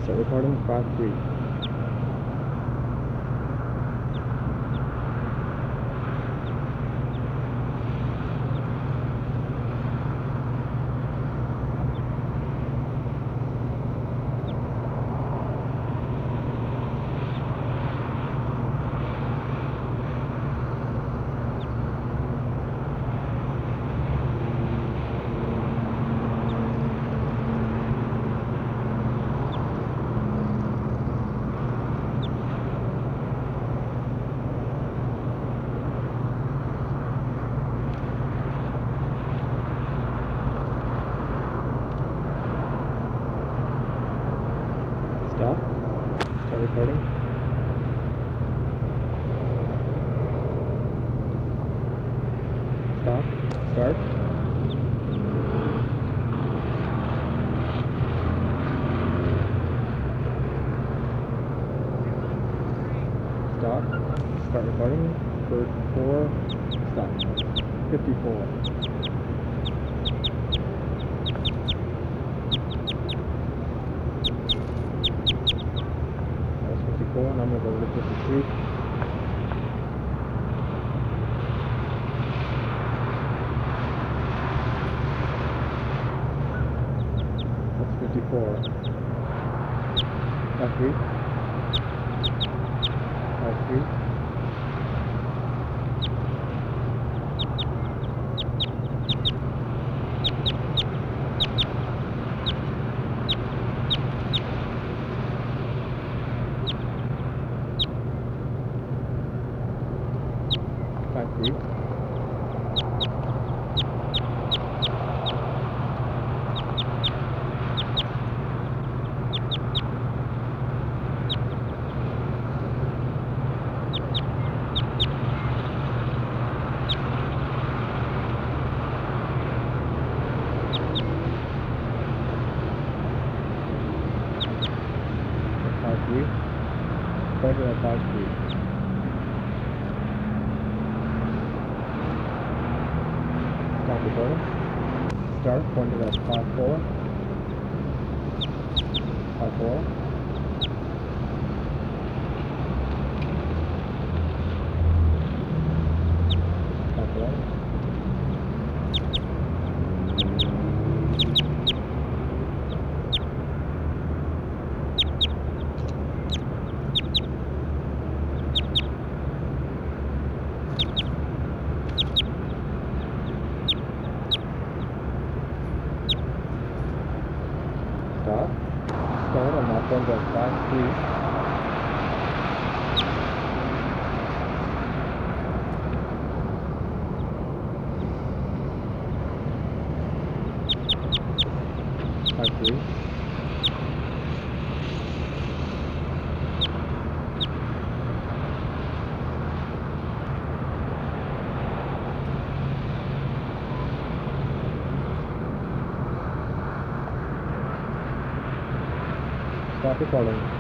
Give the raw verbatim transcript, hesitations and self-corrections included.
Start recording. Five, three. Stop. Start recording. Stop. Start. Stop. Start recording. For four. Stop. fifty-four. fifty-four, and I'm going to go to fifty-three. That's fifty-four. F three. F three. Five three. Five three. Pointer at five three. Stop recording. Start. Pointer at five four. Five four. Five four. Stop. Start on that one at five three. Five three. Stop recording.